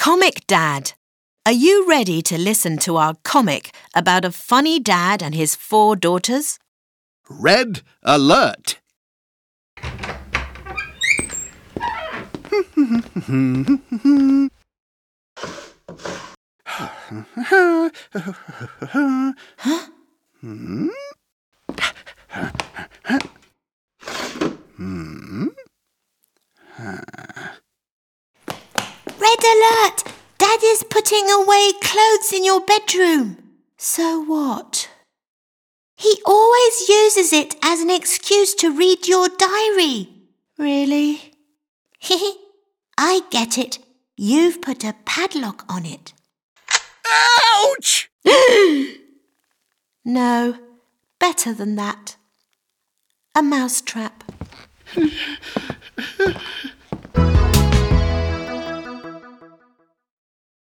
Comic Dad. Are you ready to listen to our comic about a funny dad and his 4 daughters? Red alert! Huh? Red alert! Dad is putting away clothes in your bedroom. So what? He always uses it as an excuse to read your diary. Really? I get it. You've put a padlock on it. Ouch! No, better than that. A mousetrap.